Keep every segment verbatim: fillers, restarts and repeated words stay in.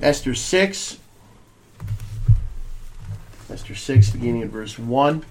Esther six. Esther six, beginning in verse one.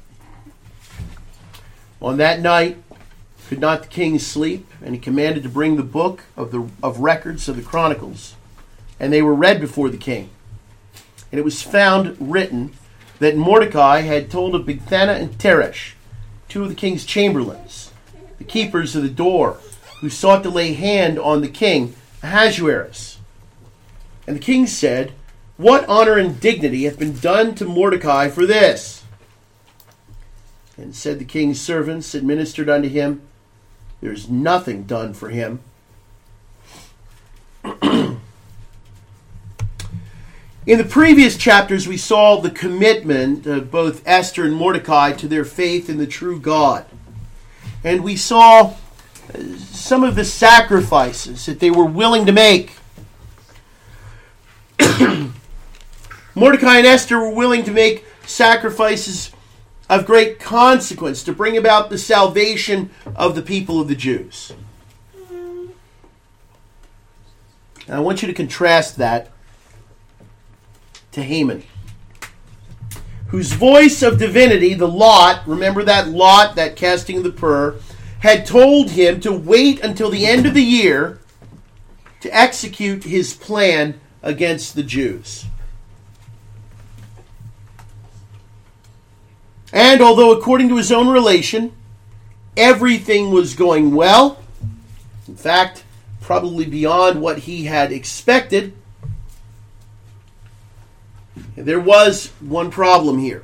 On that night could not the king sleep, and he commanded to bring the book of the of records of the Chronicles, and they were read before the king. And it was found written that Mordecai had told of Bigthana and Teresh, two of the king's chamberlains, the keepers of the door, who sought to lay hand on the king Ahasuerus. And the king said, "What honor and dignity hath been done to Mordecai for this?" And said the king's servants administered unto him, "There is nothing done for him." In the previous chapters, we saw the commitment of both Esther and Mordecai to their faith in the true God. And we saw some of the sacrifices that they were willing to make. Mordecai and Esther were willing to make sacrifices of great consequence to bring about the salvation of the people of the Jews. And I want you to contrast that to Haman, whose voice of divinity, the lot, remember that lot, that casting of the pur, had told him to wait until the end of the year to execute his plan against the Jews. And although according to his own relation, everything was going well, in fact, probably beyond what he had expected, there was one problem here.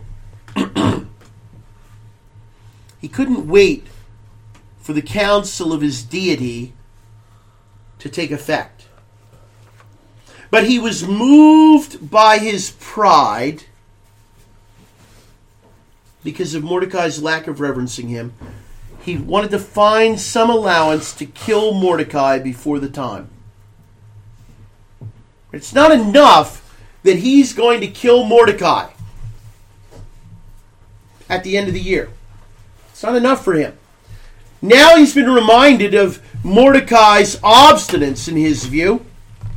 He couldn't wait for the counsel of his deity to take effect. But he was moved by his pride because of Mordecai's lack of reverencing him. He wanted to find some allowance to kill Mordecai before the time. It's not enough that he's going to kill Mordecai at the end of the year. It's not enough for him. Now he's been reminded of Mordecai's obstinance in his view.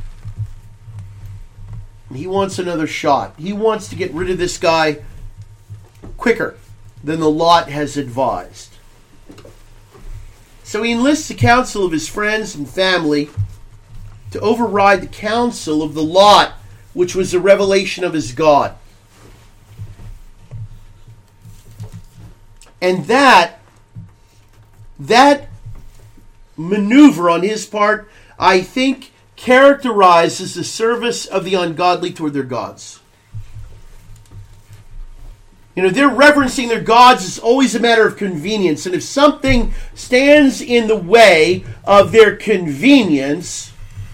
He wants another shot. He wants to get rid of this guy quicker than the lot has advised. So he enlists the counsel of his friends and family to override the counsel of the lot, which was a revelation of his God. And that, that maneuver on his part, I think, characterizes the service of the ungodly toward their gods. You know, they're reverencing their gods is always a matter of convenience. And if something stands in the way of their convenience,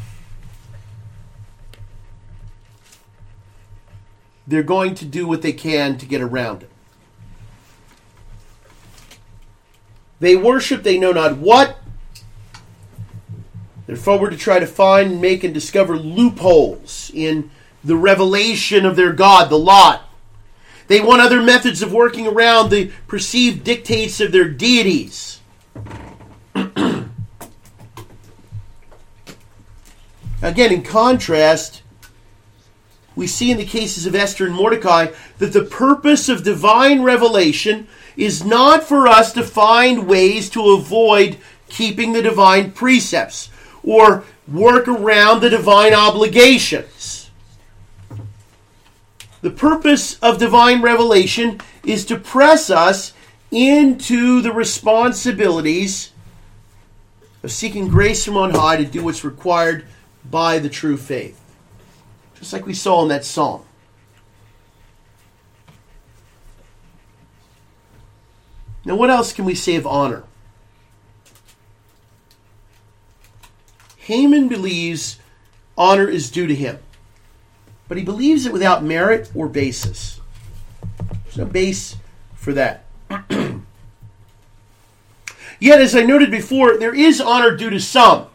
they're going to do what they can to get around it. They worship they know not what. They're forward to try to find, make, and discover loopholes in the revelation of their God, the lot. They want other methods of working around the perceived dictates of their deities. Again, in contrast, we see in the cases of Esther and Mordecai that the purpose of divine revelation is not for us to find ways to avoid keeping the divine precepts or work around the divine obligations. The purpose of divine revelation is to press us into the responsibilities of seeking grace from on high to do what's required by the true faith. Just like we saw in that psalm. Now, what else can we say of honor? Haman believes honor is due to him, but he believes it without merit or basis. There's no base for that. Yet, as I noted before, there is honor due to some.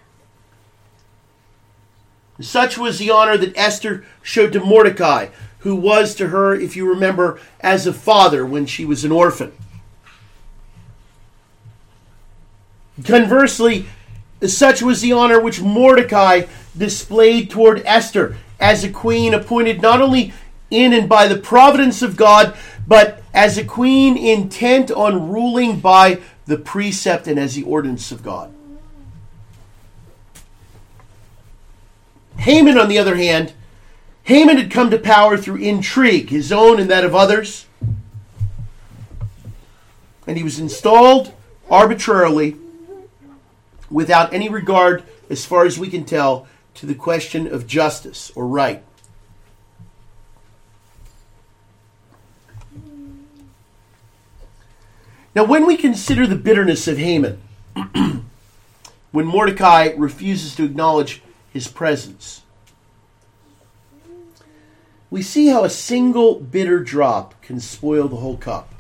Such was the honor that Esther showed to Mordecai, who was to her, if you remember, as a father when she was an orphan. Conversely, such was the honor which Mordecai displayed toward Esther as a queen appointed not only in and by the providence of God, but as a queen intent on ruling by the precept and as the ordinance of God. Haman, on the other hand, Haman had come to power through intrigue, his own and that of others. And he was installed arbitrarily, without any regard, as far as we can tell, to the question of justice or right. Now, when we consider the bitterness of Haman, when Mordecai refuses to acknowledge his presence, we see how a single bitter drop can spoil the whole cup.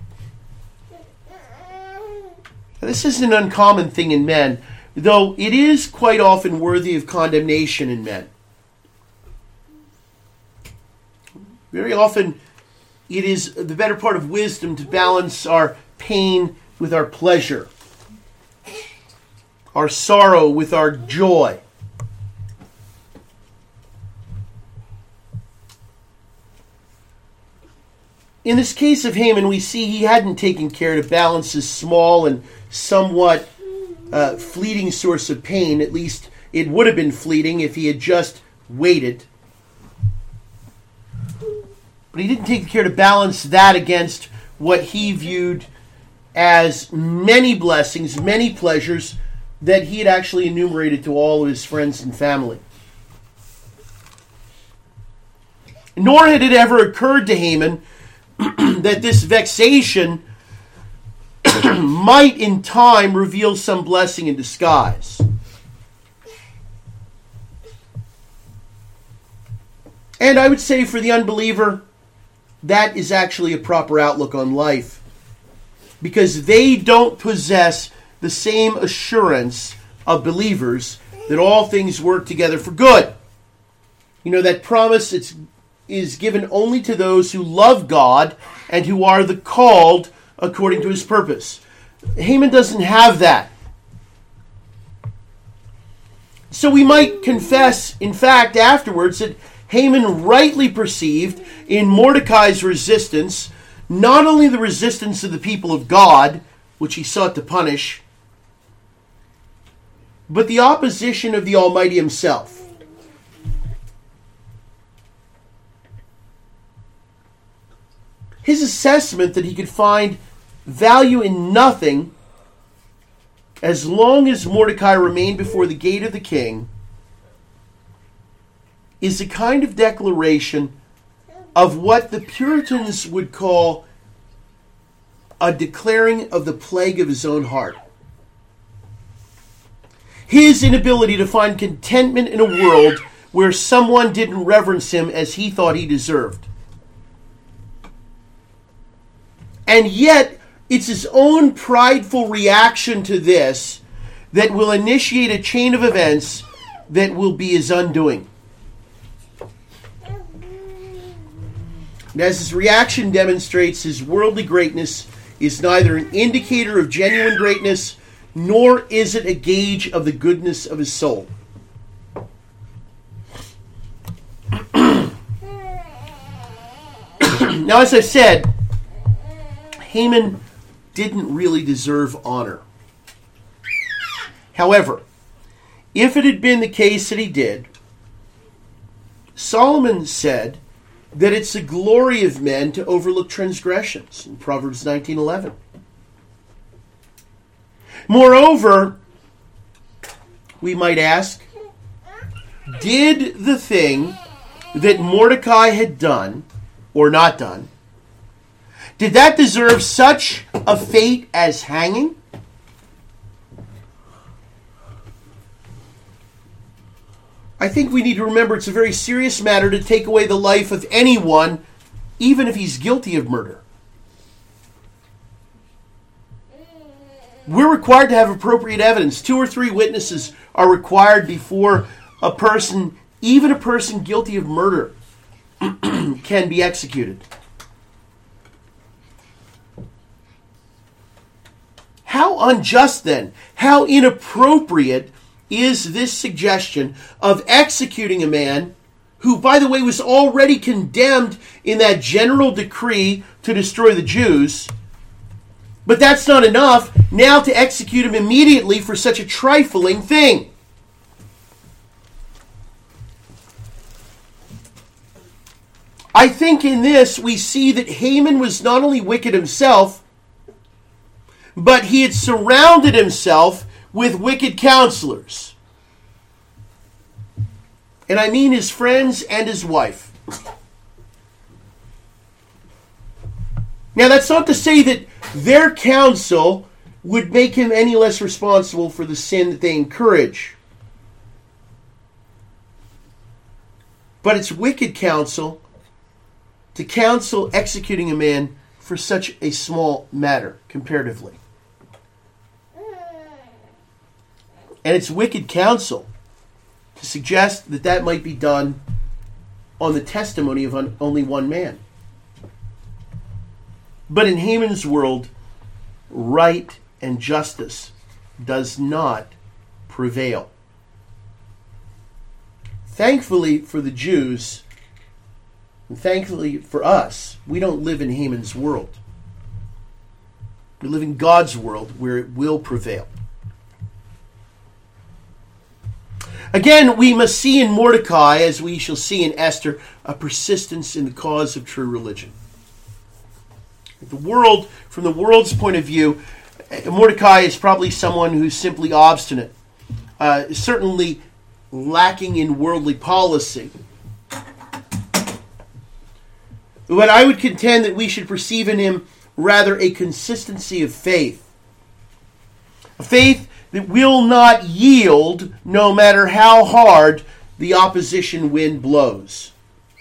Now, this isn't an uncommon thing in men, though it is quite often worthy of condemnation in men. Very often, it is the better part of wisdom to balance our pain with our pleasure, our sorrow with our joy. In this case of Haman, we see he hadn't taken care to balance his small and somewhat uh, fleeting source of pain. At least it would have been fleeting if he had just waited. But he didn't take care to balance that against what he viewed as many blessings, many pleasures that he had actually enumerated to all of his friends and family. Nor had it ever occurred to Haman that this vexation might in time reveal some blessing in disguise. And I would say for the unbeliever, that is actually a proper outlook on life, because they don't possess the same assurance of believers that all things work together for good. You know, that promise it's, is given only to those who love God and who are the called according to his purpose. Haman doesn't have that. So we might confess, in fact, afterwards, that Haman rightly perceived in Mordecai's resistance not only the resistance of the people of God, which he sought to punish, but the opposition of the Almighty himself. His assessment that he could find value in nothing as long as Mordecai remained before the gate of the king is a kind of declaration of what the Puritans would call a declaring of the plague of his own heart. His inability to find contentment in a world where someone didn't reverence him as he thought he deserved. And yet, it's his own prideful reaction to this that will initiate a chain of events that will be his undoing. And as his reaction demonstrates, his worldly greatness is neither an indicator of genuine greatness, nor is it a gauge of the goodness of his soul. Now, as I said, Haman didn't really deserve honor. However, if it had been the case that he did, Solomon said that it's the glory of men to overlook transgressions in Proverbs nineteen eleven. Moreover, we might ask, did the thing that Mordecai had done or not done, did that deserve such a fate as hanging? I think we need to remember it's a very serious matter to take away the life of anyone, even if he's guilty of murder. We're required to have appropriate evidence. Two or three witnesses are required before a person, even a person guilty of murder, can be executed. How unjust then, how inappropriate is this suggestion of executing a man who, by the way, was already condemned in that general decree to destroy the Jews. But that's not enough. Now to execute him immediately for such a trifling thing. I think in this we see that Haman was not only wicked himself, but he had surrounded himself with wicked counselors. And I mean his friends and his wife. Now that's not to say that their counsel would make him any less responsible for the sin that they encourage. But it's wicked counsel to counsel executing a man for such a small matter, comparatively. And it's wicked counsel to suggest that that might be done on the testimony of un- only one man. But in Haman's world, right and justice does not prevail. Thankfully for the Jews, and thankfully for us, we don't live in Haman's world. We live in God's world where it will prevail. Again, we must see in Mordecai, as we shall see in Esther, a persistence in the cause of true religion. The world, from the world's point of view, Mordecai is probably someone who's simply obstinate, uh, certainly lacking in worldly policy. But I would contend that we should perceive in him rather a consistency of faith. A faith that will not yield no matter how hard the opposition wind blows.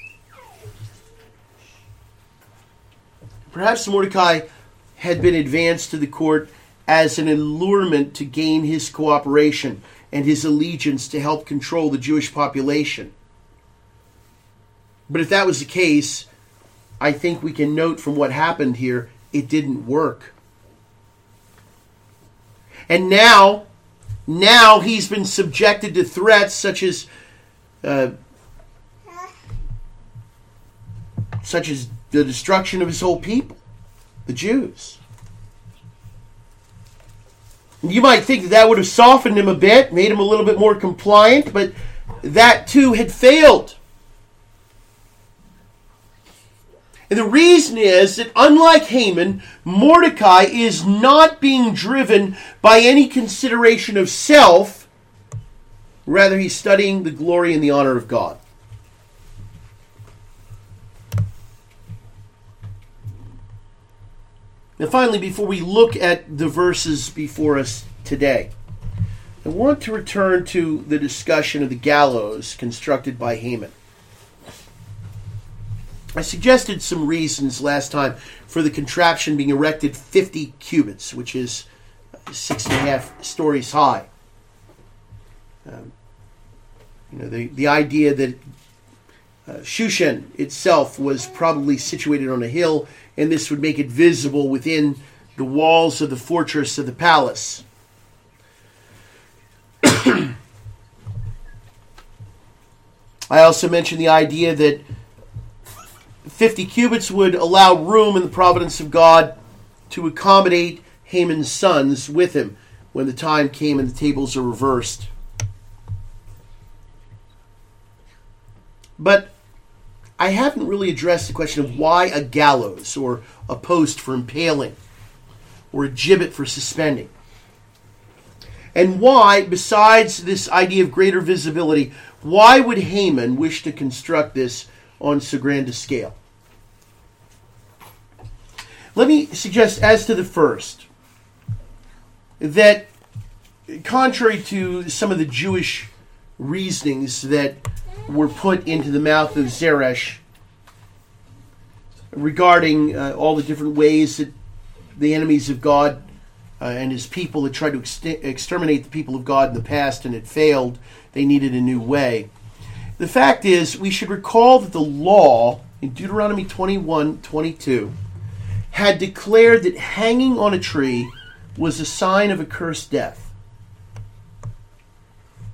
Perhaps Mordecai had been advanced to the court as an allurement to gain his cooperation and his allegiance to help control the Jewish population. But if that was the case, I think we can note from what happened here, it didn't work. And now, now he's been subjected to threats such as, uh, such as the destruction of his whole people, the Jews. You might think that that would have softened him a bit, made him a little bit more compliant, but that too had failed. And the reason is that unlike Haman, Mordecai is not being driven by any consideration of self. Rather, he's studying the glory and the honor of God. Now finally, before we look at the verses before us today, I want to return to the discussion of the gallows constructed by Haman. I suggested some reasons last time for the contraption being erected fifty cubits, which is six and a half stories high. Um, you know, the, the idea that uh, Shushan itself was probably situated on a hill, and this would make it visible within the walls of the fortress of the palace. I also mentioned the idea that fifty cubits would allow room in the providence of God to accommodate Haman's sons with him when the time came and the tables are reversed. But I haven't really addressed the question of why a gallows or a post for impaling or a gibbet for suspending. And why, besides this idea of greater visibility, why would Haman wish to construct this on so grand a scale? Let me suggest as to the first, that contrary to some of the Jewish reasonings that were put into the mouth of Zeresh regarding uh, all the different ways that the enemies of God uh, and his people had tried to ex- exterminate the people of God in the past and it failed, they needed a new way. The fact is, we should recall that the law in Deuteronomy twenty-one twenty-two had declared that hanging on a tree was a sign of a cursed death.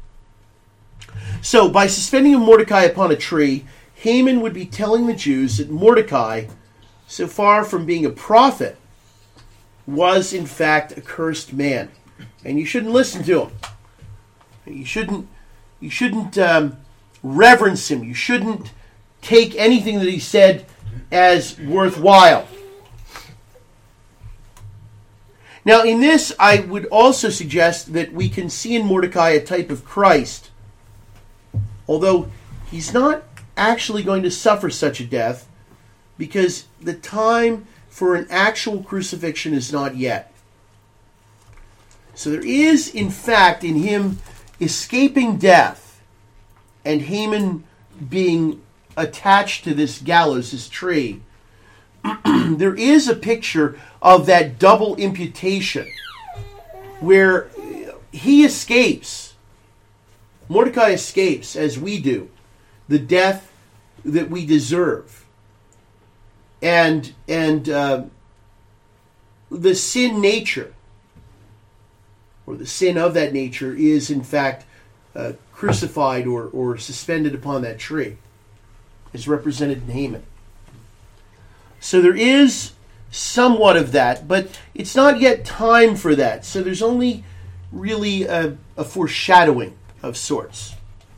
So, by suspending Mordecai upon a tree, Haman would be telling the Jews that Mordecai, so far from being a prophet, was in fact a cursed man, and you shouldn't listen to him. You shouldn't. You shouldn't um, reverence him. You shouldn't take anything that he said as worthwhile. Now, in this, I would also suggest that we can see in Mordecai a type of Christ, although he's not actually going to suffer such a death, because the time for an actual crucifixion is not yet. So there is, in fact, in him escaping death and Haman being attached to this gallows, this tree, there is a picture of that double imputation where he escapes, Mordecai escapes, as we do, the death that we deserve. And and uh, the sin nature, or the sin of that nature, is in fact uh, crucified or, or suspended upon that tree, is represented in Haman. So there is somewhat of that, but it's not yet time for that. So there's only really a, a foreshadowing of sorts.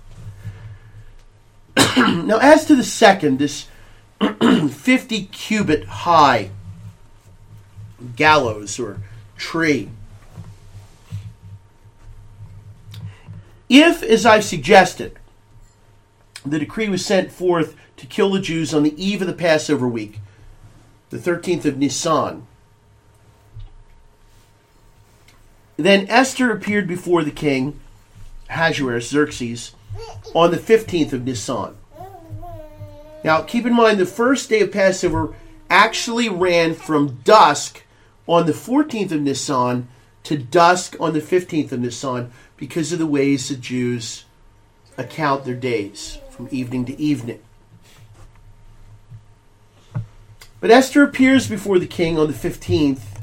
Now, as to the second, this fifty cubit high gallows or tree. If, as I've suggested, the decree was sent forth to kill the Jews on the eve of the Passover week, the thirteenth of Nisan, then Esther appeared before the king, Ahasuerus, Xerxes, on the fifteenth of Nisan. Now, keep in mind, the first day of Passover actually ran from dusk on the fourteenth of Nisan to dusk on the fifteenth of Nisan because of the ways the Jews account their days, from evening to evening. But Esther appears before the king on the fifteenth,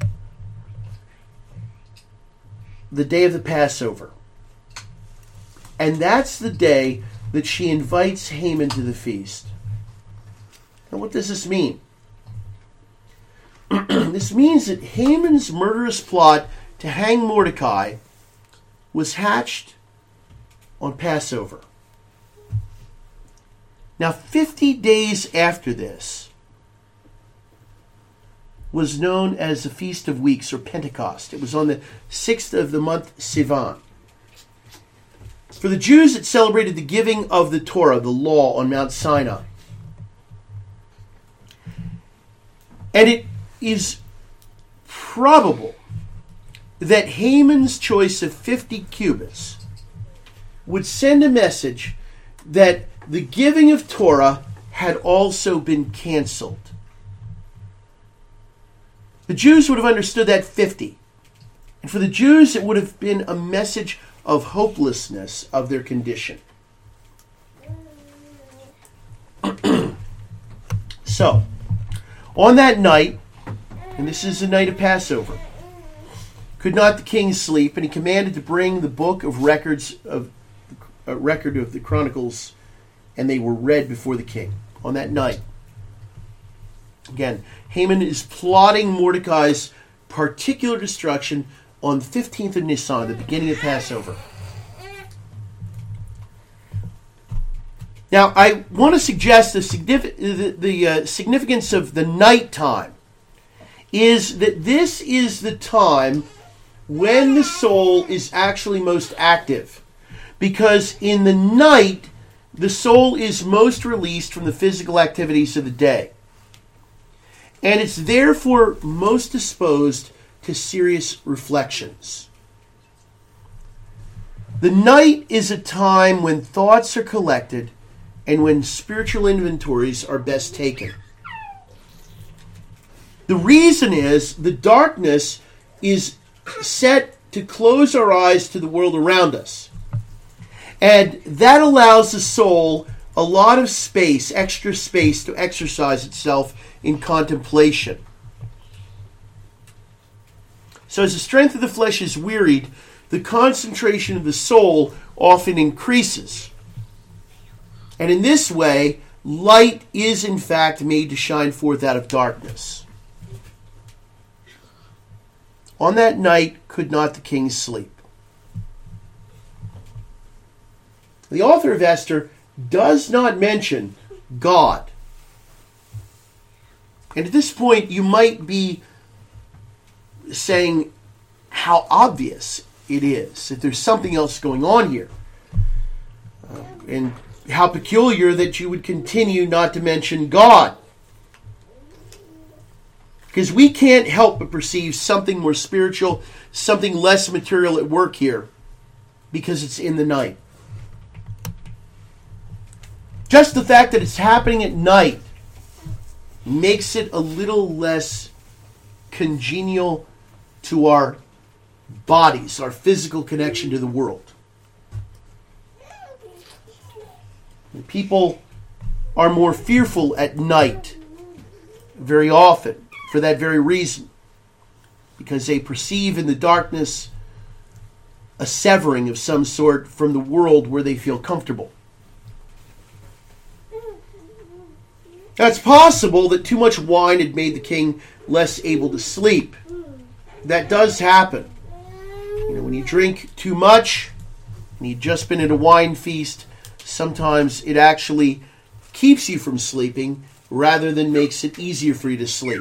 the day of the Passover. And that's the day that she invites Haman to the feast. Now, what does this mean? This means that Haman's murderous plot to hang Mordecai was hatched on Passover. Now, fifty days after this was known as the Feast of Weeks, or Pentecost. It was on the sixth of the month Sivan. For the Jews, it celebrated the giving of the Torah, the law, on Mount Sinai. And it is probable that Haman's choice of fifty cubits would send a message that the giving of Torah had also been canceled. The Jews would have understood that fifty. And for the Jews, it would have been a message of hopelessness of their condition. So, on that night, and this is the night of Passover, could not the king sleep, and he commanded to bring the book of records of a record of the Chronicles, and they were read before the king on that night. Again, Haman is plotting Mordecai's particular destruction on the fifteenth of Nisan, the beginning of Passover. Now, I want to suggest the, signific- the, the uh, significance of the night time is that this is the time when the soul is actually most active. Because in the night, the soul is most released from the physical activities of the day. And it's therefore most disposed to serious reflections. The night is a time when thoughts are collected and when spiritual inventories are best taken. The reason is the darkness is set to close our eyes to the world around us. And that allows the soul a lot of space, extra space, to exercise itself in contemplation. So as the strength of the flesh is wearied, the concentration of the soul often increases. And in this way, light is in fact made to shine forth out of darkness. On that night could not the king sleep. The author of Esther does not mention God. And at this point, you might be saying how obvious it is that there's something else going on here. Uh, and how peculiar that you would continue not to mention God. Because we can't help but perceive something more spiritual, something less material at work here, because it's in the night. Just the fact that it's happening at night makes it a little less congenial to our bodies, our physical connection to the world. And people are more fearful at night very often for that very reason, because they perceive in the darkness a severing of some sort from the world where they feel comfortable. Now, it's possible that too much wine had made the king less able to sleep. That does happen. You know, when you drink too much, and you've just been at a wine feast, sometimes it actually keeps you from sleeping rather than makes it easier for you to sleep.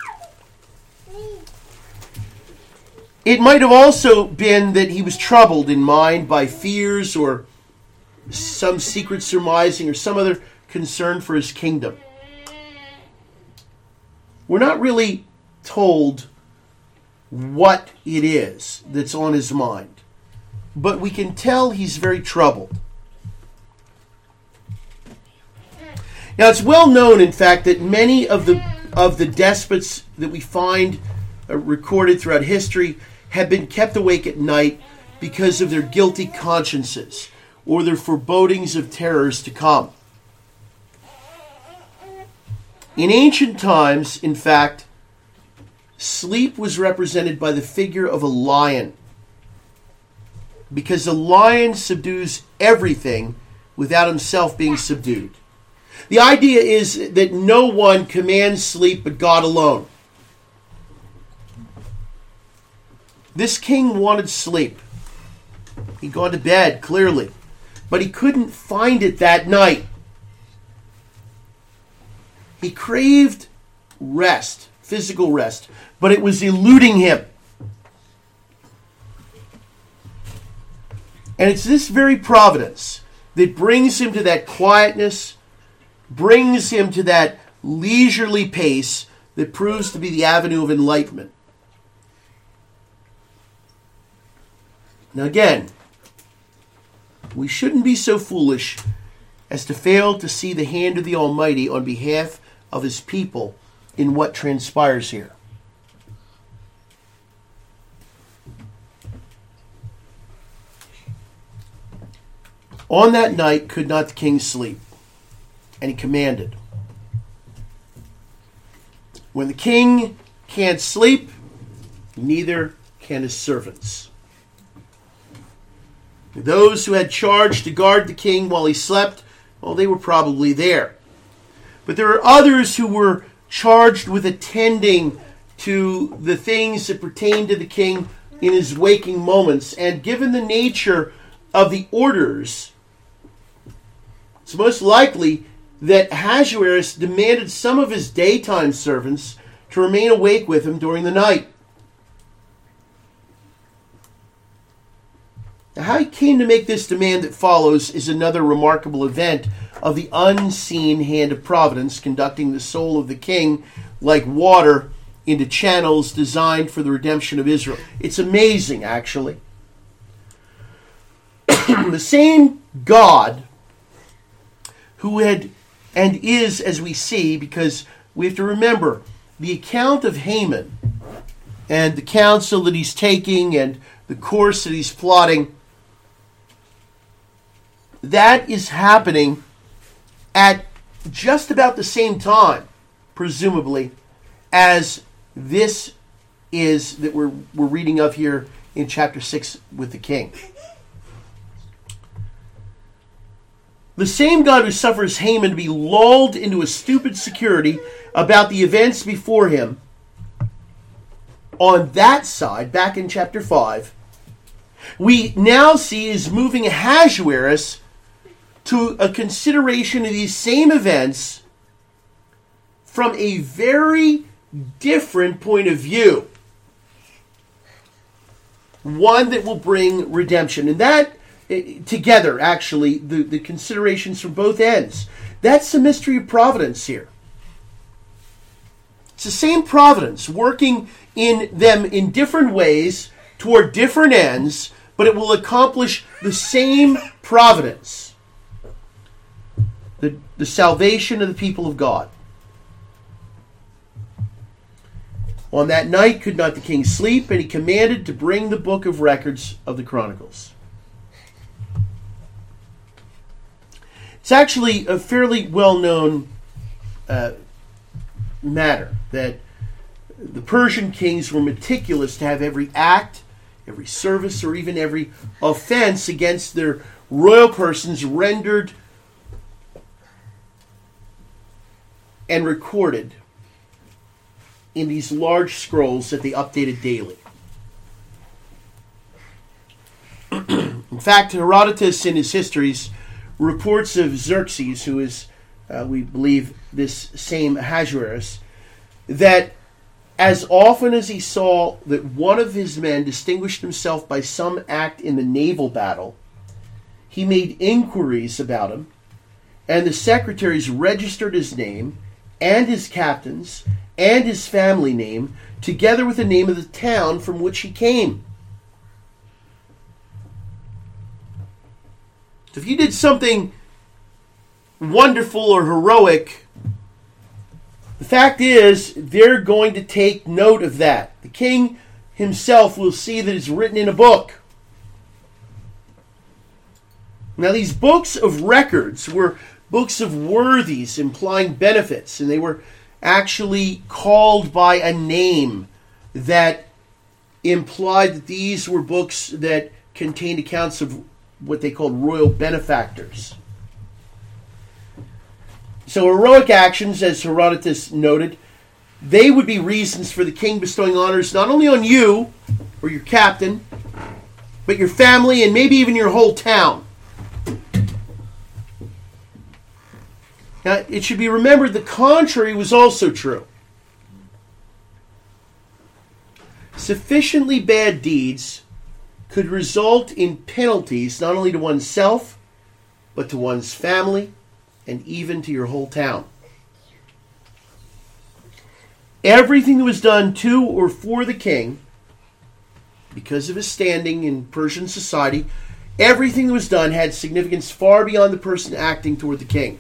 It might have also been that he was troubled in mind by fears or some secret surmising or some other concern for his kingdom. We're not really told what it is that's on his mind, but we can tell he's very troubled. Now, it's well known, in fact, that many of the of the despots that we find uh, recorded throughout history have been kept awake at night because of their guilty consciences or their forebodings of terrors to come. In ancient times, in fact, sleep was represented by the figure of a lion, because the lion subdues everything without himself being subdued. The idea is that no one commands sleep but God alone. This king wanted sleep. He'd gone to bed, clearly, but he couldn't find it that night. He craved rest, physical rest, but it was eluding him. And it's this very providence that brings him to that quietness, brings him to that leisurely pace that proves to be the avenue of enlightenment. Now again, we shouldn't be so foolish as to fail to see the hand of the Almighty on behalf of his people in what transpires here. On that night could not the king sleep, and he commanded. When the king can't sleep, neither can his servants. Those who had charge to guard the king while he slept, well, they were probably there. But there are others who were charged with attending to the things that pertain to the king in his waking moments. And given the nature of the orders, it's most likely that Ahasuerus demanded some of his daytime servants to remain awake with him during the night. Now, how he came to make this demand that follows is another remarkable event of the unseen hand of providence conducting the soul of the king like water into channels designed for the redemption of Israel. It's amazing, actually. The same God who had and is, as we see, because we have to remember the account of Haman and the counsel that he's taking and the course that he's plotting, that is happening at just about the same time, presumably, as this is that we're, we're reading of here in chapter six with the king. The same God who suffers Haman to be lulled into a stupid security about the events before him, on that side, back in chapter five, we now see is moving Ahasuerus to a consideration of these same events from a very different point of view. One that will bring redemption. And that, together, actually, the, the considerations from both ends. That's the mystery of providence here. It's the same providence working in them in different ways toward different ends, but it will accomplish the same providence. The, the salvation of the people of God. On that night could not the king sleep, and he commanded to bring the book of records of the Chronicles. It's actually a fairly well-known uh, matter that the Persian kings were meticulous to have every act, every service, or even every offense against their royal persons rendered and recorded in these large scrolls that they updated daily. In fact, Herodotus in his histories reports of Xerxes, who is, uh, we believe, this same Ahasuerus, that as often as he saw that one of his men distinguished himself by some act in the naval battle, he made inquiries about him, and the secretaries registered his name and his captain's and his family name, together with the name of the town from which he came. So if you did something wonderful or heroic, the fact is, they're going to take note of that. The king himself will see that it's written in a book. Now, these books of records were books of worthies implying benefits, and they were actually called by a name that implied that these were books that contained accounts of what they called royal benefactors. So heroic actions, as Herodotus noted, they would be reasons for the king bestowing honors not only on you or your captain, but your family and maybe even your whole town. Now, it should be remembered the contrary was also true. Sufficiently bad deeds could result in penalties not only to oneself, but to one's family, and even to your whole town. Everything that was done to or for the king, because of his standing in Persian society, everything that was done had significance far beyond the person acting toward the king.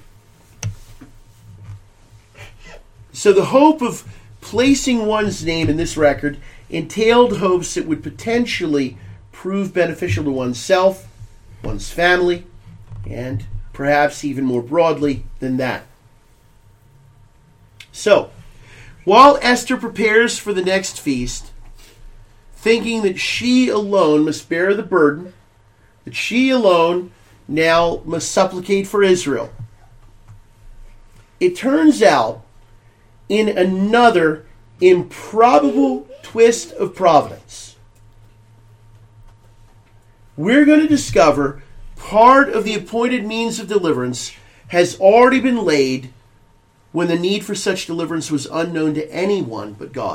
So the hope of placing one's name in this record entailed hopes that would potentially prove beneficial to oneself, one's family, and perhaps even more broadly than that. So, while Esther prepares for the next feast, thinking that she alone must bear the burden, that she alone now must supplicate for Israel, it turns out, in another improbable twist of providence, we're going to discover part of the appointed means of deliverance has already been laid when the need for such deliverance was unknown to anyone but God.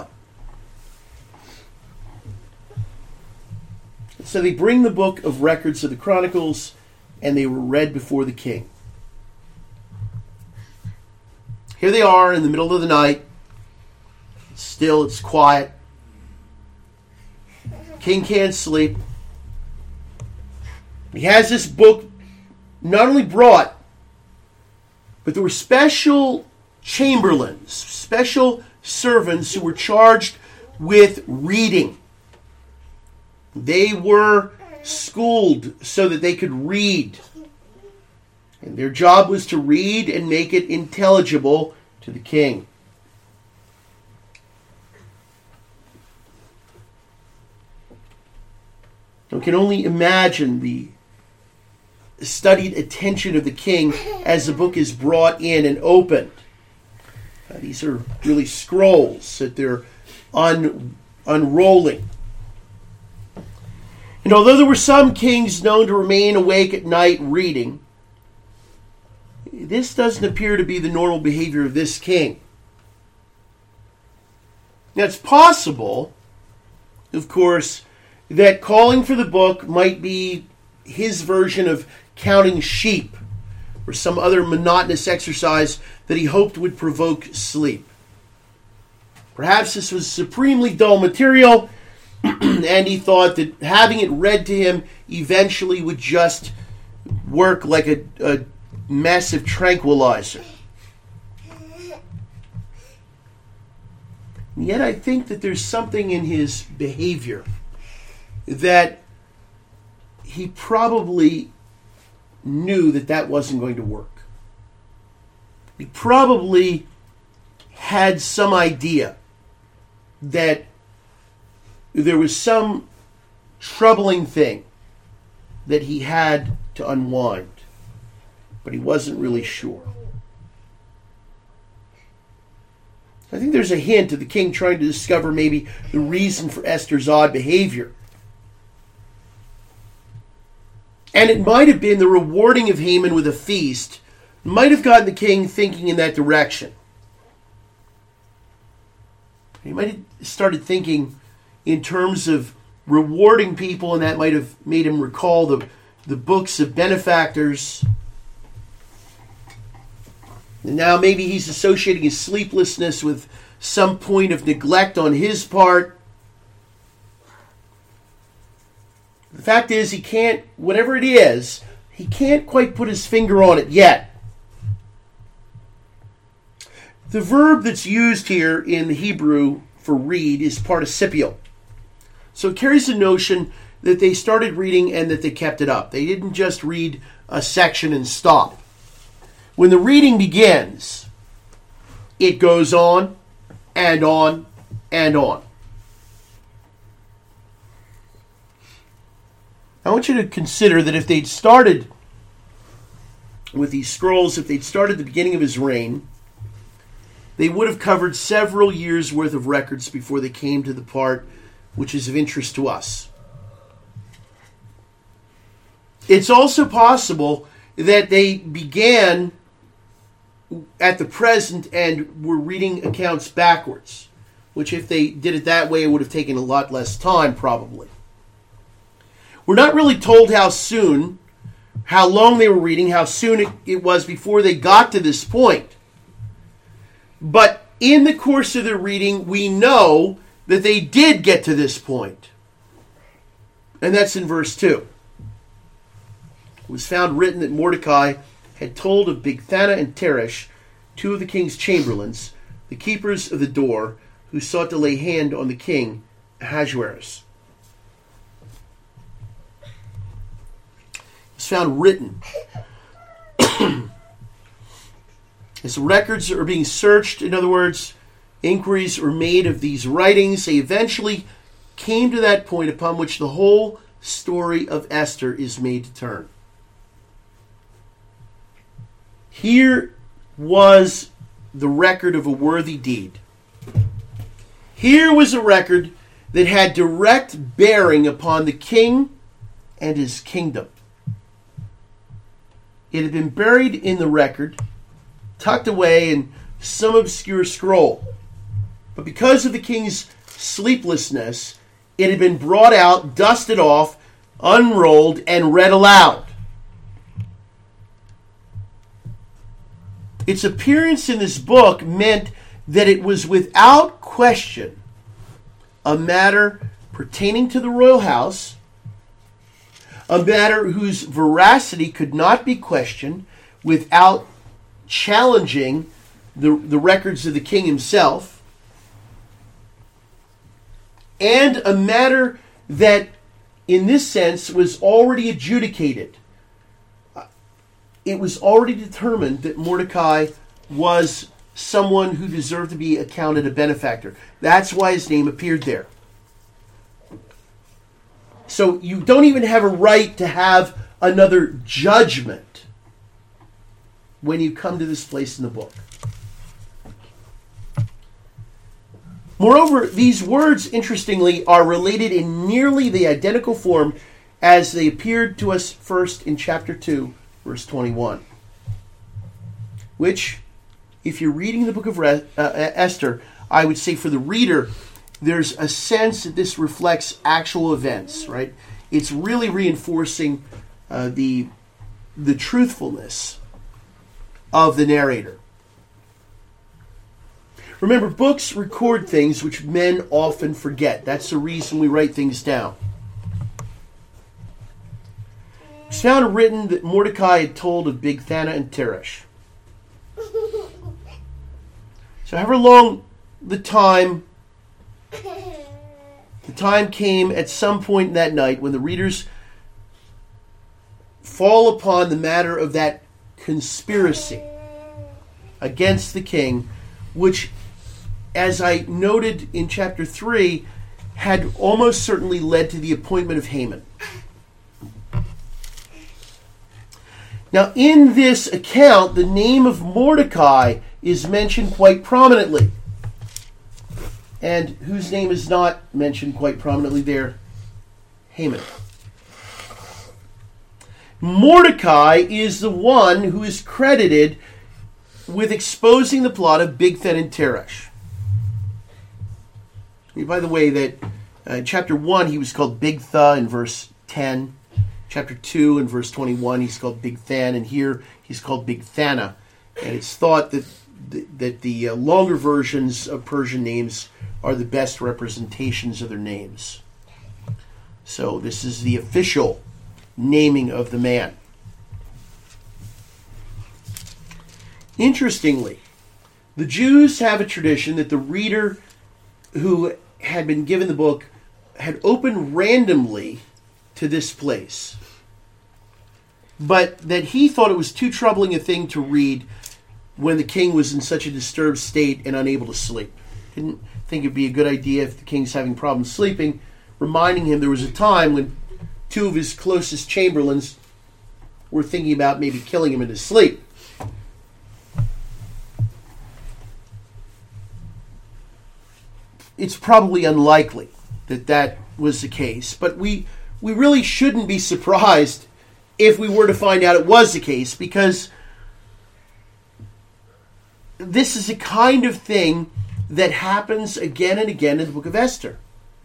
So they bring the book of records of the Chronicles, and they were read before the king. Here they are in the middle of the night. Still, it's quiet. King can't sleep. He has this book not only brought, but there were special chamberlains, special servants who were charged with reading. They were schooled so that they could read. And their job was to read and make it intelligible to the king. We can only imagine the studied attention of the king as the book is brought in and opened. Uh, these are really scrolls that they're un- unrolling. And although there were some kings known to remain awake at night reading, this doesn't appear to be the normal behavior of this king. Now, it's possible, of course, that calling for the book might be his version of counting sheep or some other monotonous exercise that he hoped would provoke sleep. Perhaps this was supremely dull material, and he thought that having it read to him eventually would just work like a, a massive tranquilizer. And yet I think that there's something in his behavior that he probably knew that that wasn't going to work. He probably had some idea that there was some troubling thing that he had to unwind, but he wasn't really sure. I think there's a hint of the king trying to discover maybe the reason for Esther's odd behavior. And it might have been the rewarding of Haman with a feast might have gotten the king thinking in that direction. He might have started thinking in terms of rewarding people, and that might have made him recall the, the books of benefactors. And now maybe he's associating his sleeplessness with some point of neglect on his part. The fact is, he can't, whatever it is, he can't quite put his finger on it yet. The verb that's used here in the Hebrew for read is participial. So it carries the notion that they started reading and that they kept it up. They didn't just read a section and stop. When the reading begins, it goes on and on and on. I want you to consider that if they'd started with these scrolls, if they'd started at the beginning of his reign, they would have covered several years' worth of records before they came to the part which is of interest to us. It's also possible that they began at the present and were reading accounts backwards, which if they did it that way, it would have taken a lot less time, probably. We're not really told how soon, how long they were reading, how soon it, it was before they got to this point. But in the course of their reading, we know that they did get to this point. And that's in verse two. It was found written that Mordecai had told of Bigthana and Teresh, two of the king's chamberlains, the keepers of the door, who sought to lay hand on the king, Ahasuerus. It was found written. As records are being searched, in other words, inquiries are made of these writings, they eventually came to that point upon which the whole story of Esther is made to turn. Here was the record of a worthy deed. Here was a record that had direct bearing upon the king and his kingdom. It had been buried in the record, tucked away in some obscure scroll. But because of the king's sleeplessness, it had been brought out, dusted off, unrolled, and read aloud. Its appearance in this book meant that it was without question a matter pertaining to the royal house, a matter whose veracity could not be questioned without challenging the, the records of the king himself, and a matter that, in this sense, was already adjudicated. It was already determined that Mordecai was someone who deserved to be accounted a benefactor. That's why his name appeared there. So you don't even have a right to have another judgment when you come to this place in the book. Moreover, these words, interestingly, are related in nearly the identical form as they appeared to us first in chapter two, verse twenty-one. Which, if you're reading the book of Re- uh, Esther, I would say for the reader, there's a sense that this reflects actual events, right? It's really reinforcing uh, the, the truthfulness of the narrator. Remember, books record things which men often forget. That's the reason we write things down. It's found written that Mordecai had told of Bigthana and Teresh. So however long the time, the time came at some point in that night when the readers fall upon the matter of that conspiracy against the king, which, as I noted in chapter three, had almost certainly led to the appointment of Haman. Now, in this account, the name of Mordecai is mentioned quite prominently. And whose name is not mentioned quite prominently there? Haman. Mordecai is the one who is credited with exposing the plot of Bigthan and Teresh. By the way, that uh, in chapter one, he was called Bigtha in verse ten. Chapter two, in verse twenty-one, he's called Bigthan, and here he's called Bigthana. And it's thought that the, that the uh, longer versions of Persian names are the best representations of their names. So this is the official naming of the man. Interestingly, the Jews have a tradition that the reader who had been given the book had opened randomly to this place, but that he thought it was too troubling a thing to read when the king was in such a disturbed state and unable to sleep. Didn't think it'd be a good idea if the king's having problems sleeping, reminding him there was a time when two of his closest chamberlains were thinking about maybe killing him in his sleep. It's probably unlikely that that was the case, but we we really shouldn't be surprised if we were to find out it was the case, because this is a kind of thing that happens again and again in the book of Esther.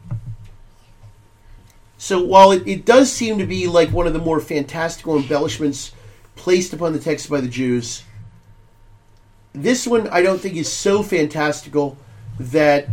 So while it, it does seem to be like one of the more fantastical embellishments placed upon the text by the Jews, this one I don't think is so fantastical that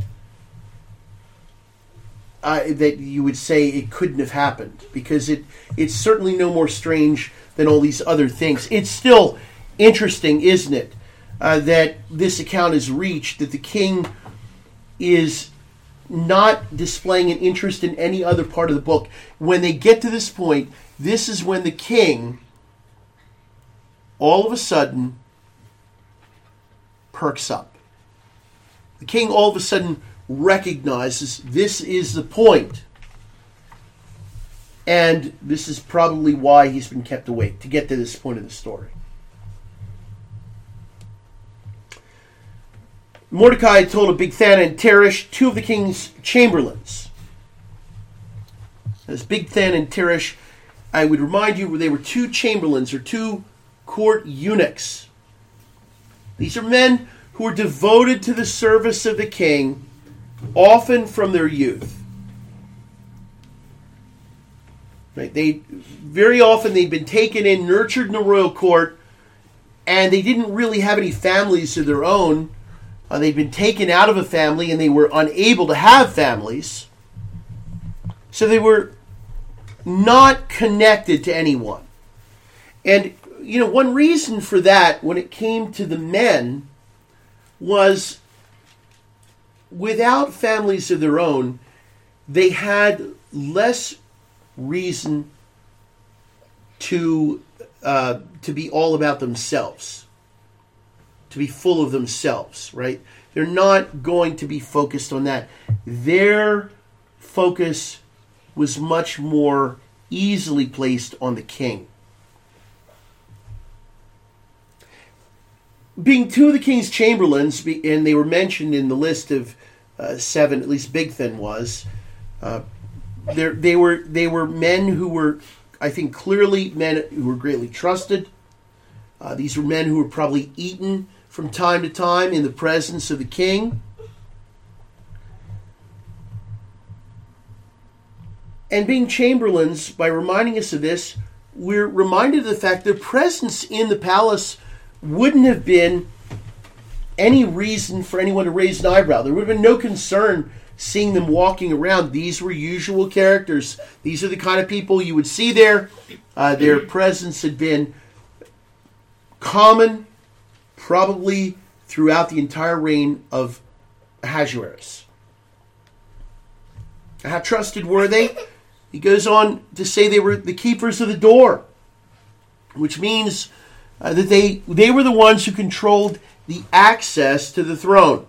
Uh, that you would say it couldn't have happened, because it it's certainly no more strange than all these other things. It's still interesting, isn't it, uh, that this account is reached, that the king is not displaying an interest in any other part of the book. When they get to this point, this is when the king all of a sudden perks up. The king all of a sudden recognizes this is the point. And this is probably why he's been kept awake, to get to this point of the story. Mordecai had told of Bigthana and Teresh, two of the king's chamberlains. As Bigthana and Teresh, I would remind you, they were two chamberlains, or two court eunuchs. These are men who were devoted to the service of the king, often from their youth. Right? They very often they'd been taken in, nurtured in the royal court, and they didn't really have any families of their own. Uh, they'd been taken out of a family, and they were unable to have families. So they were not connected to anyone. And, you know, one reason for that, when it came to the men, was without families of their own, they had less reason to uh, to be all about themselves, to be full of themselves, right? They're not going to be focused on that. Their focus was much more easily placed on the king. Being two of the king's chamberlains, and they were mentioned in the list of uh, seven, at least Bigthan was, uh, they were they were men who were, I think, clearly men who were greatly trusted. Uh, these were men who were probably eaten from time to time in the presence of the king. And being chamberlains, by reminding us of this, we're reminded of the fact their presence in the palace wouldn't have been any reason for anyone to raise an eyebrow. There would have been no concern seeing them walking around. These were usual characters. These are the kind of people you would see there. Uh, their presence had been common, probably throughout the entire reign of Ahasuerus. How trusted were they? He goes on to say they were the keepers of the door, which means Uh, that they they were the ones who controlled the access to the throne.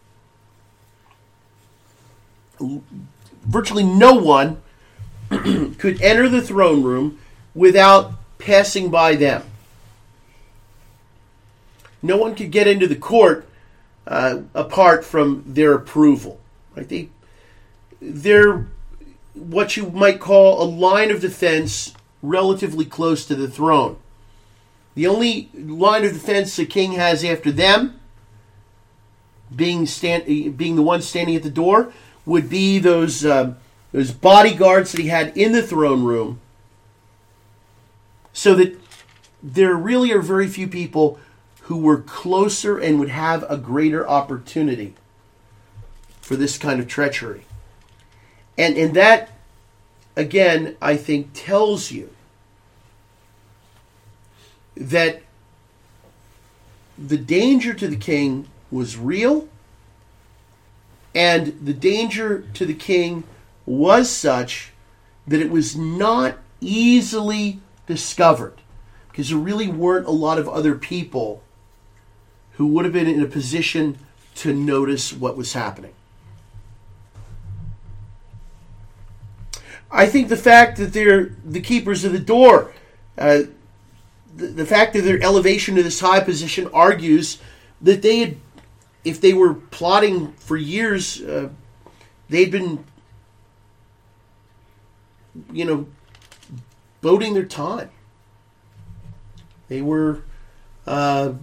Virtually no one could enter the throne room without passing by them. No one could get into the court uh, apart from their approval. Right? They, they're what you might call a line of defense relatively close to the throne. The only line of defense the king has after them, being stand, being the one standing at the door, would be those uh, those bodyguards that he had in the throne room. So that there really are very few people who were closer and would have a greater opportunity for this kind of treachery. And and that, again, I think tells you that the danger to the king was real, and the danger to the king was such that it was not easily discovered, because there really weren't a lot of other people who would have been in a position to notice what was happening. I think the fact that they're the keepers of the door, uh, the, the fact that their elevation to this high position argues that they had, if they were plotting for years, uh, they'd been, you know, boding their time. They were uh,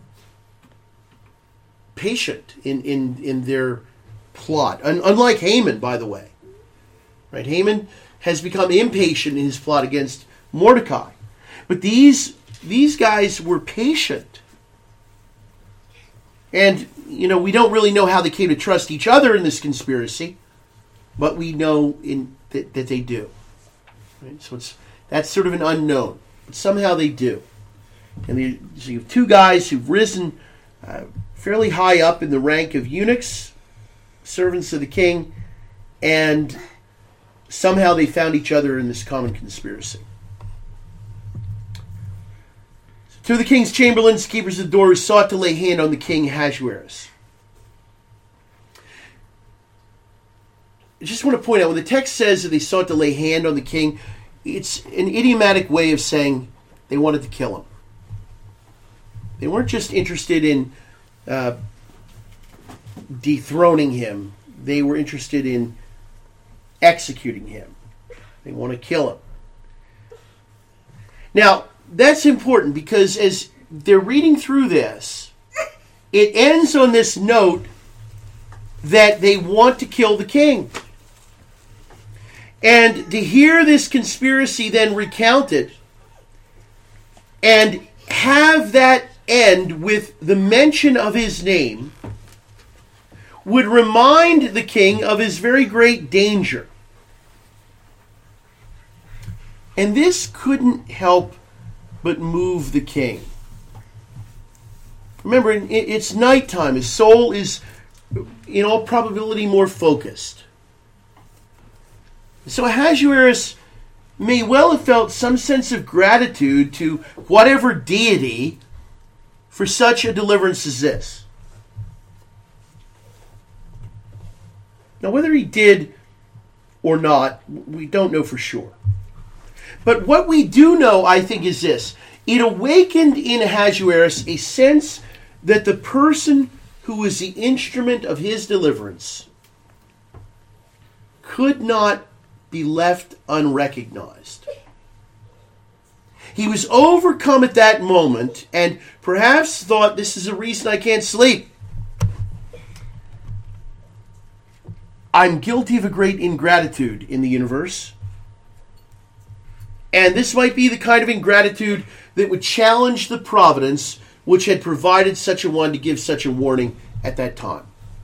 patient in, in, in their plot. Un- unlike Haman, by the way. Right? Haman has become impatient in his plot against Mordecai. But these these guys were patient. And, you know, we don't really know how they came to trust each other in this conspiracy, but we know in that, that they do. Right? So it's that's sort of an unknown. But somehow they do. And they, so you have two guys who've risen uh, fairly high up in the rank of eunuchs, servants of the king, and somehow they found each other in this common conspiracy. So, two of the king's chamberlains, keepers of the door, who sought to lay hand on the king Ahasuerus. I just want to point out, when the text says that they sought to lay hand on the king, it's an idiomatic way of saying they wanted to kill him. They weren't just interested in uh, dethroning him. They were interested in executing him. They want to kill him. Now, that's important because as they're reading through this, it ends on this note that they want to kill the king. And to hear this conspiracy then recounted and have that end with the mention of his name would remind the king of his very great danger. And this couldn't help but move the king. Remember, it's nighttime. His soul is, in all probability, more focused. So Ahasuerus may well have felt some sense of gratitude to whatever deity for such a deliverance as this. Now, whether he did or not, we don't know for sure. But what we do know, I think, is this. It awakened in Ahasuerus a sense that the person who was the instrument of his deliverance could not be left unrecognized. He was overcome at that moment and perhaps thought, this is a reason I can't sleep. I'm guilty of a great ingratitude in the universe. And this might be the kind of ingratitude that would challenge the providence which had provided such a one to give such a warning at that time.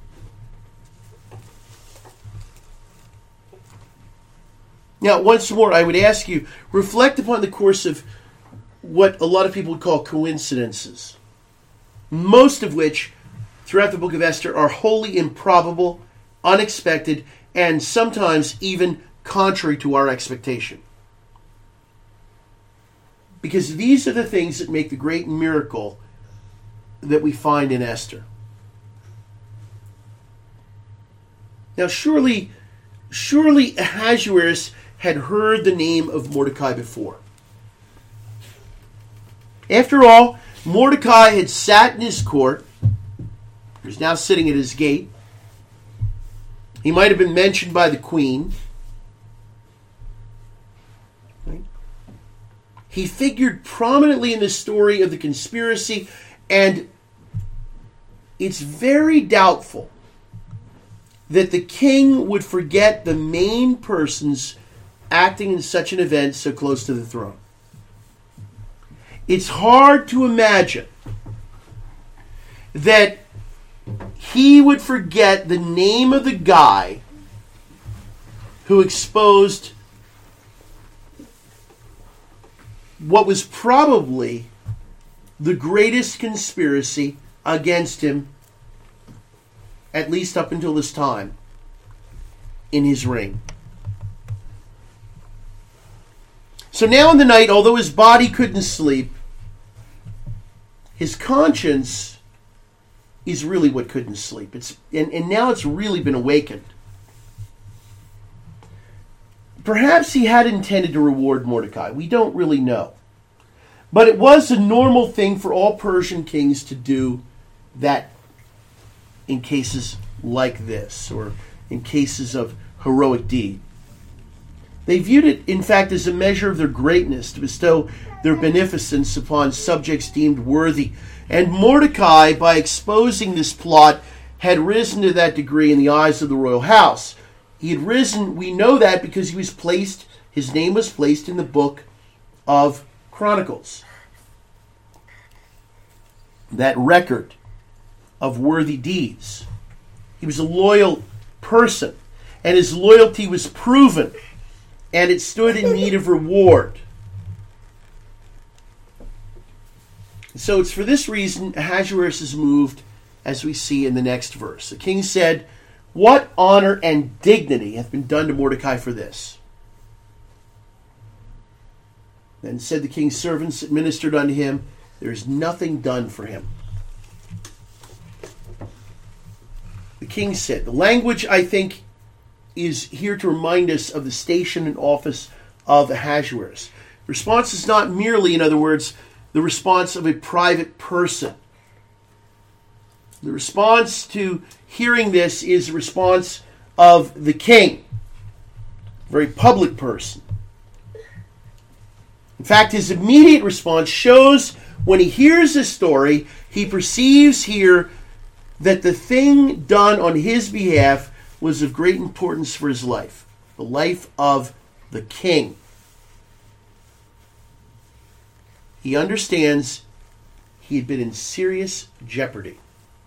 Now, once more, I would ask you, reflect upon the course of what a lot of people would call coincidences, most of which, throughout the book of Esther, are wholly improbable, unexpected, and sometimes even contrary to our expectation. Because these are the things that make the great miracle that we find in Esther. Now, surely, surely Ahasuerus had heard the name of Mordecai before. After all, Mordecai had sat in his court. He was now sitting at his gate. He might have been mentioned by the queen. Right? He figured prominently in the story of the conspiracy, and it's very doubtful that the king would forget the main persons acting in such an event so close to the throne. It's hard to imagine that he would forget the name of the guy who exposed what was probably the greatest conspiracy against him, at least up until this time, in his reign. So now in the night, although his body couldn't sleep, his conscience is really what couldn't sleep. It's and, and now it's really been awakened. Perhaps he had intended to reward Mordecai. We don't really know. But it was a normal thing for all Persian kings to do that in cases like this, or in cases of heroic deed. They viewed it, in fact, as a measure of their greatness to bestow their beneficence upon subjects deemed worthy. And Mordecai, by exposing this plot, had risen to that degree in the eyes of the royal house. He had risen, we know that, because he was placed, his name was placed in the book of Chronicles. That record of worthy deeds. He was a loyal person, and his loyalty was proven, and it stood in need of reward. So it's for this reason Ahasuerus is moved, as we see in the next verse. The king said, "What honor and dignity hath been done to Mordecai for this?" Then said the king's servants that ministered unto him, "There is nothing done for him." The king said, the language, I think, is here to remind us of the station and office of Ahasuerus. Response is not merely, in other words, the response of a private person. The response to hearing this is a response of the king, a very public person. In fact, his immediate response shows when he hears this story, he perceives here that the thing done on his behalf was of great importance for his life, the life of the king. He understands he had been in serious jeopardy.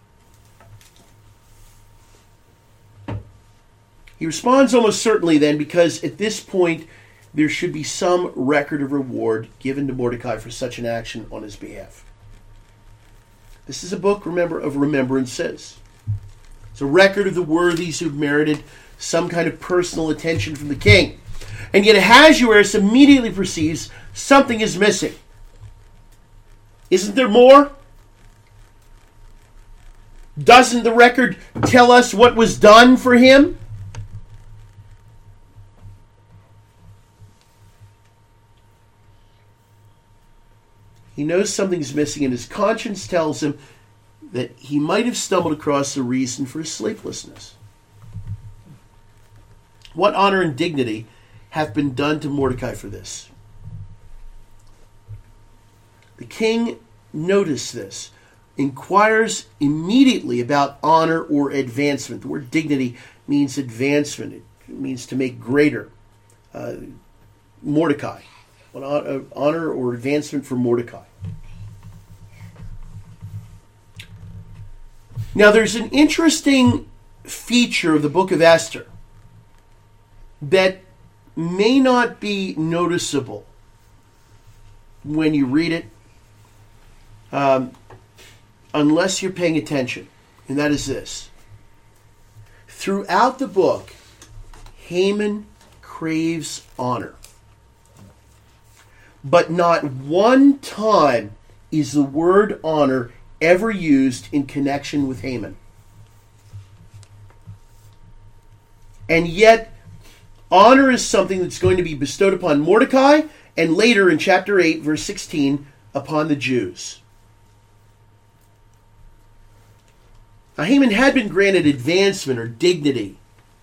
He responds almost certainly then because at this point there should be some record of reward given to Mordecai for such an action on his behalf. This is a book, remember, of remembrances. It's a record of the worthies who've merited some kind of personal attention from the king. And yet Ahasuerus immediately perceives something is missing. Isn't there more? Doesn't the record tell us what was done for him? He knows something's missing, and his conscience tells him that he might have stumbled across the reason for his sleeplessness. What honor and dignity have been done to Mordecai for this? The king noticed this, inquires immediately about honor or advancement. The word dignity means advancement. It means to make greater. Uh, Mordecai. Honor or advancement for Mordecai. Now, there's an interesting feature of the book of Esther that may not be noticeable when you read it, um, unless you're paying attention, and that is this. Throughout the book, Haman craves honor. But not one time is the word honor ever used in connection with Haman. And yet, honor is something that's going to be bestowed upon Mordecai, and later in chapter eight, verse sixteen, upon the Jews. Now, Haman had been granted advancement or dignity.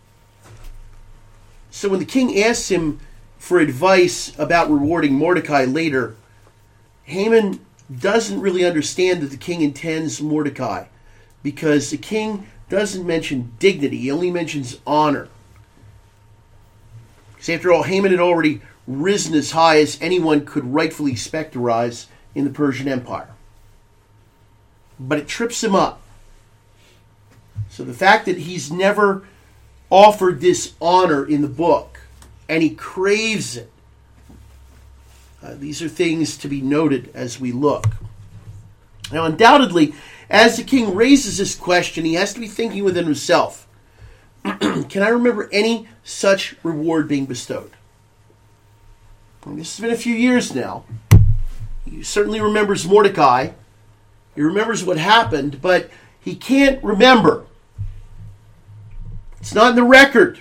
So when the king asks him for advice about rewarding Mordecai later, Haman doesn't really understand that the king intends Mordecai, because the king doesn't mention dignity, he only mentions honor. Because after all, Haman had already risen as high as anyone could rightfully expect to rise in the Persian Empire. But it trips him up. So the fact that he's never offered this honor in the book, and he craves it, uh, these are things to be noted as we look. Now, undoubtedly, as the king raises this question, he has to be thinking within himself, can I remember any such reward being bestowed? And this has been a few years now. He certainly remembers Mordecai. He remembers what happened, but he can't remember. It's not in the record.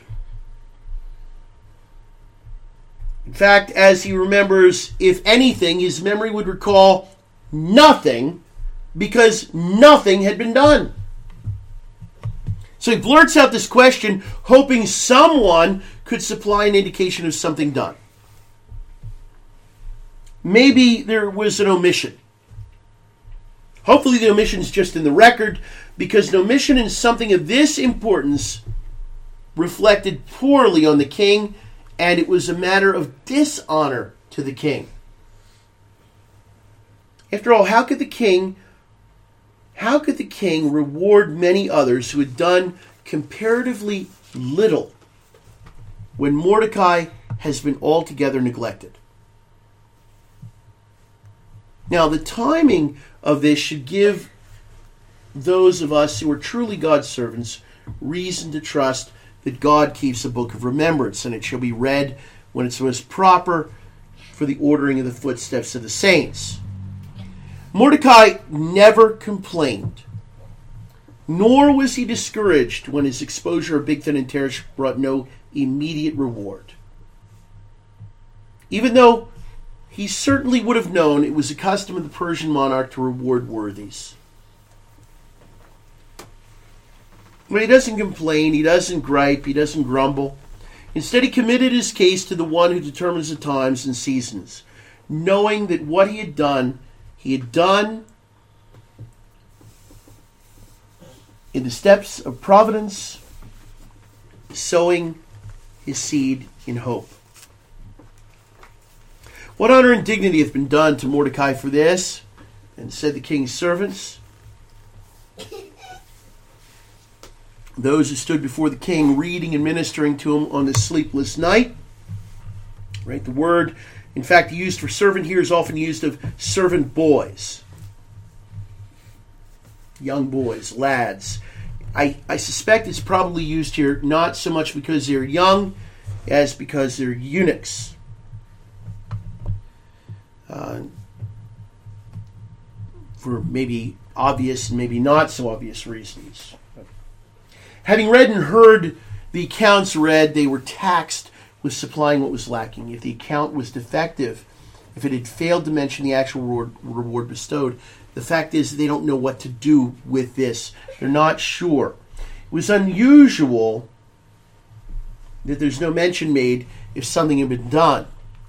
In fact, as he remembers, if anything, his memory would recall nothing, because nothing had been done. So he blurts out this question, hoping someone could supply an indication of something done. Maybe there was an omission. Hopefully the omission is just in the record, because an omission in something of this importance reflected poorly on the king, and it was a matter of dishonor to the king. After all, how could the king, how could the king reward many others who had done comparatively little when Mordecai has been altogether neglected? Now, the timing of this should give those of us who are truly God's servants reason to trust that God keeps a book of remembrance, and it shall be read when it's most proper for the ordering of the footsteps of the saints. Mordecai never complained, nor was he discouraged when his exposure of Bigthan and Teresh brought no immediate reward. Even though he certainly would have known it was the custom of the Persian monarch to reward worthies. But he doesn't complain, he doesn't gripe, he doesn't grumble. Instead, he committed his case to the one who determines the times and seasons, knowing that what he had done, he had done in the steps of providence, sowing his seed in hope. What honor and dignity have been done to Mordecai for this? And said the king's servants, those who stood before the king reading and ministering to him on this sleepless night. Right? The word, in fact, used for servant here is often used of servant boys. Young boys, lads. I, I suspect it's probably used here not so much because they're young as because they're eunuchs. Uh, for maybe obvious and maybe not so obvious reasons. Having read and heard the accounts read, they were taxed with supplying what was lacking. If the account was defective, if it had failed to mention the actual reward, reward bestowed. The fact is they don't know what to do with this. They're not sure. It was unusual that there's no mention made if something had been done.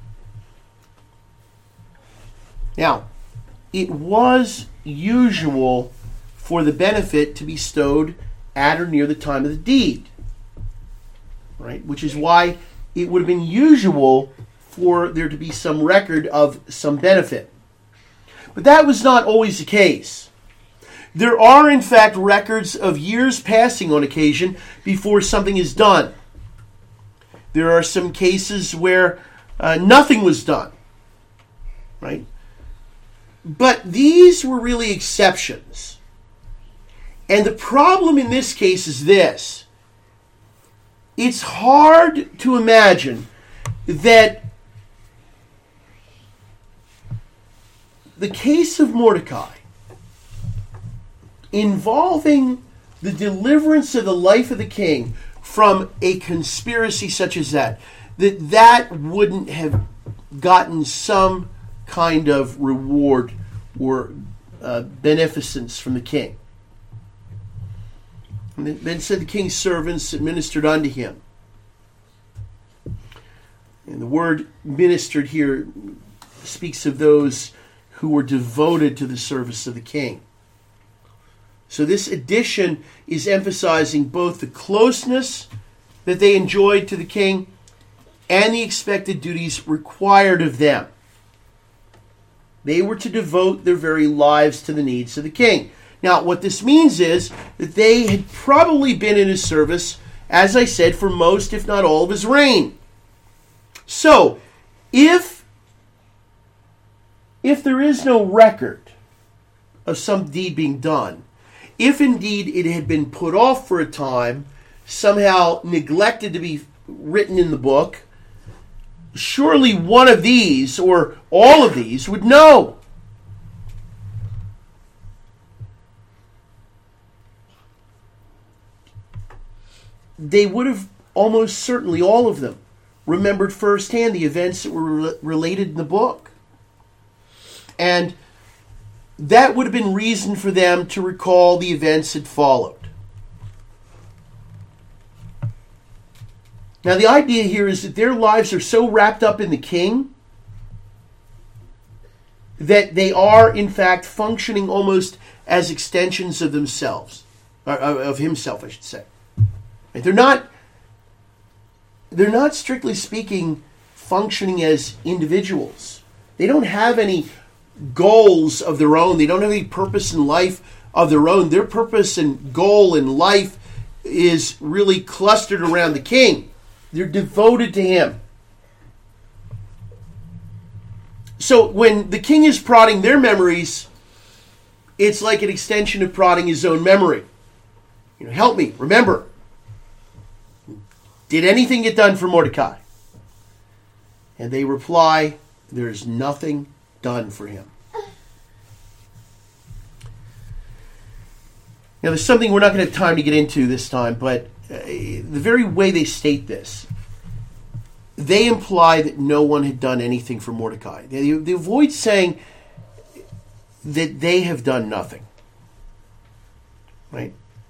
Now, it was usual for the benefit to be bestowed at or near the time of the deed, right? Which is why it would have been usual for there to be some record of some benefit. But that was not always the case. There are, in fact, records of years passing on occasion before something is done. There are some cases where uh, nothing was done, right? But these were really exceptions. And the problem in this case is this. It's hard to imagine that the case of Mordecai involving the deliverance of the life of the king from a conspiracy such as that, that that wouldn't have gotten some kind of reward or uh, beneficence from the king. And then said the king's servants administered unto him. And the word ministered here speaks of those who were devoted to the service of the king. So this addition is emphasizing both the closeness that they enjoyed to the king and the expected duties required of them. They were to devote their very lives to the needs of the king. Now, what this means is that they had probably been in his service, as I said, for most, if not all, of his reign. So, if If there is no record of some deed being done, if indeed it had been put off for a time, somehow neglected to be written in the book, surely one of these, or all of these, would know. They would have, almost certainly all of them, remembered firsthand the events that were re- related in the book. And that would have been reason for them to recall the events that followed. Now, the idea here is that their lives are so wrapped up in the king that they are, in fact, functioning almost as extensions of themselves, or of himself, I should say. They're not, they're not, strictly speaking, functioning as individuals. They don't have any goals of their own. They don't have any purpose in life of their own. Their purpose and goal in life is really clustered around the king. They're devoted to him. So when the king is prodding their memories, it's like an extension of prodding his own memory. You know, help me, remember. Did anything get done for Mordecai? And they reply, there's nothing done for him. Now, there's something we're not going to have time to get into this time, but uh, the very way they state this, they imply that no one had done anything for Mordecai. They, they avoid saying that they have done nothing. Right?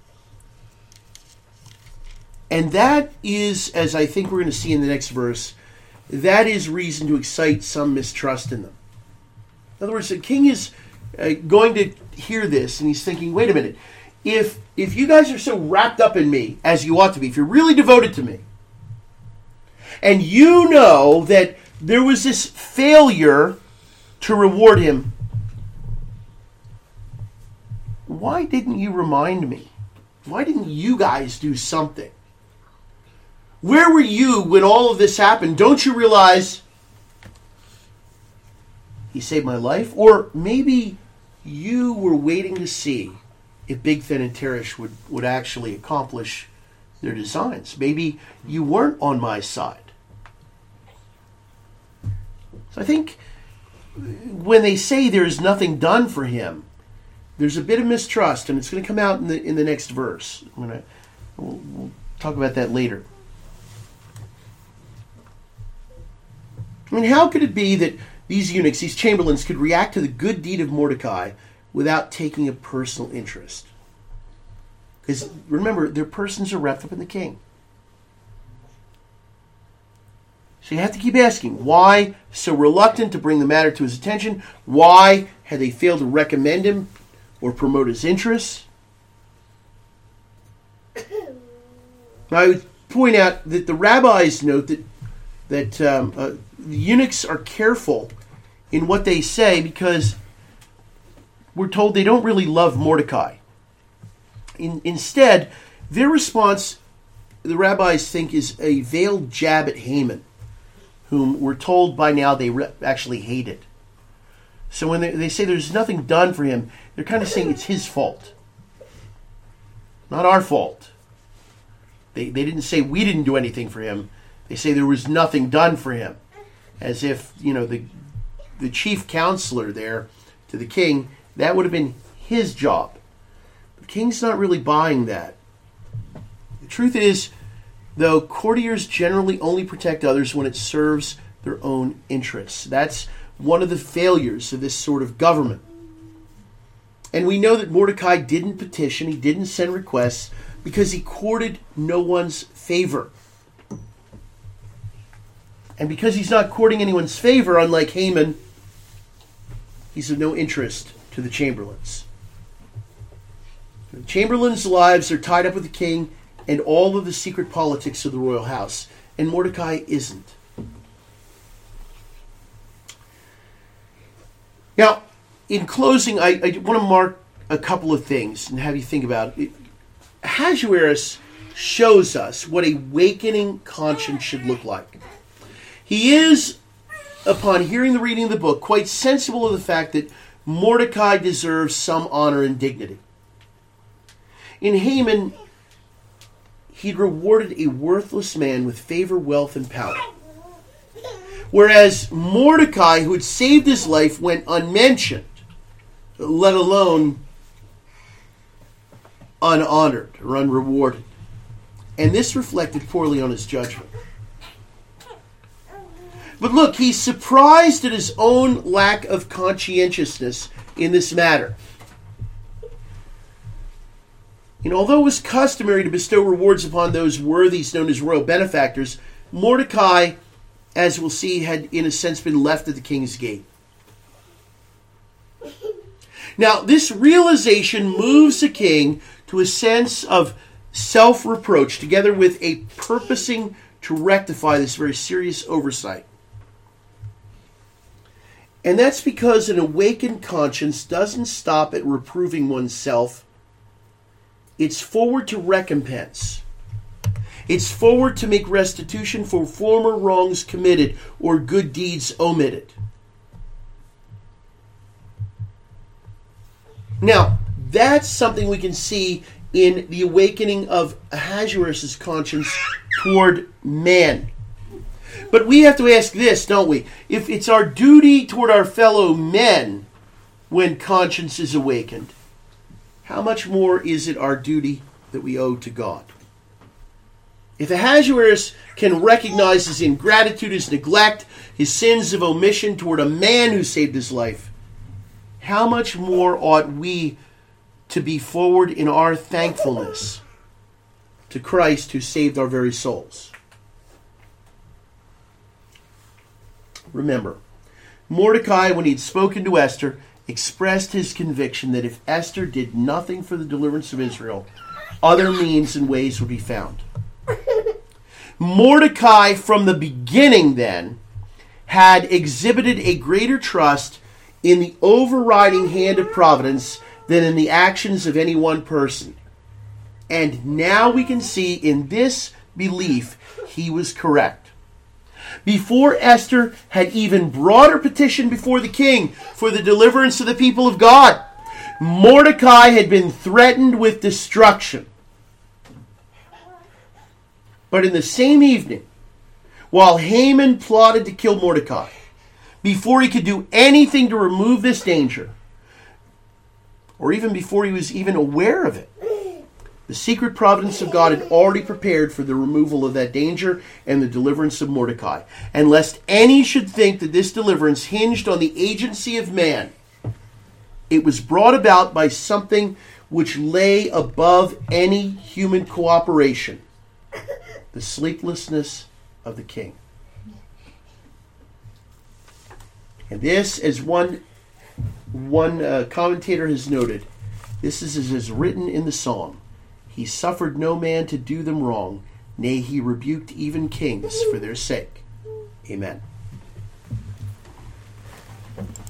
And that is, as I think we're going to see in the next verse, that is reason to excite some mistrust in them. In other words, the king is uh, going to hear this, and he's thinking, wait a minute, if if you guys are so wrapped up in me, as you ought to be, if you're really devoted to me, and you know that there was this failure to reward him, why didn't you remind me? Why didn't you guys do something? Where were you when all of this happened? Don't you realize he saved my life? Or maybe you were waiting to see if Bigthan and Teresh would, would actually accomplish their designs. Maybe you weren't on my side. So I think when they say there is nothing done for him, there's a bit of mistrust, and it's going to come out in the in the next verse. I'm going to we'll, we'll talk about that later. I mean, how could it be that these eunuchs, these chamberlains, could react to the good deed of Mordecai without taking a personal interest. Because remember, their persons are wrapped up in the king. So you have to keep asking, why so reluctant to bring the matter to his attention? Why had they failed to recommend him or promote his interests? Now, I would point out that the rabbis note that that um, uh, the eunuchs are careful in what they say because we're told they don't really love Mordecai. In, instead, their response, the rabbis think, is a veiled jab at Haman, whom we're told by now they re- actually hated. So when they, they say there's nothing done for him, they're kind of saying it's his fault, not our fault. They, they didn't say we didn't do anything for him. They say there was nothing done for him, as if, you know, the the chief counselor there to the king, that would have been his job. The king's not really buying that. The truth is, though, courtiers generally only protect others when it serves their own interests. That's one of the failures of this sort of government. And we know that Mordecai didn't petition, he didn't send requests, because he courted no one's favor. And because he's not courting anyone's favor, unlike Haman, he's of no interest to the chamberlains. The chamberlains' lives are tied up with the king and all of the secret politics of the royal house, and Mordecai isn't. Now, in closing, I, I want to mark a couple of things and have you think about it. Ahasuerus shows us what a awakening conscience should look like. He is, upon hearing the reading of the book, quite sensible of the fact that Mordecai deserves some honor and dignity. In Haman, he'd rewarded a worthless man with favor, wealth, and power. Whereas Mordecai, who had saved his life, went unmentioned, let alone unhonored or unrewarded. And this reflected poorly on his judgment. But look, he's surprised at his own lack of conscientiousness in this matter. And although it was customary to bestow rewards upon those worthies known as royal benefactors, Mordecai, as we'll see, had in a sense been left at the king's gate. Now, this realization moves the king to a sense of self-reproach, together with a purposing to rectify this very serious oversight. And that's because an awakened conscience doesn't stop at reproving oneself. It's forward to recompense. It's forward to make restitution for former wrongs committed or good deeds omitted. Now, that's something we can see in the awakening of Ahasuerus' conscience toward man. But we have to ask this, don't we? If it's our duty toward our fellow men when conscience is awakened, how much more is it our duty that we owe to God? If Ahasuerus can recognize his ingratitude, his neglect, his sins of omission toward a man who saved his life, how much more ought we to be forward in our thankfulness to Christ who saved our very souls? Remember, Mordecai, when he had spoken to Esther, expressed his conviction that if Esther did nothing for the deliverance of Israel, other means and ways would be found. Mordecai, from the beginning then, had exhibited a greater trust in the overriding hand of providence than in the actions of any one person. And now we can see in this belief he was correct. Before Esther had even brought her petition before the king for the deliverance of the people of God, Mordecai had been threatened with destruction. But in the same evening, while Haman plotted to kill Mordecai, before he could do anything to remove this danger, or even before he was even aware of it, The secret providence of God had already prepared for the removal of that danger and the deliverance of Mordecai. And lest any should think that this deliverance hinged on the agency of man, it was brought about by something which lay above any human cooperation: the sleeplessness of the king. And this, as one, one uh, commentator has noted, this is as is written in the psalm: He suffered no man to do them wrong, nay, he rebuked even kings for their sake. Amen.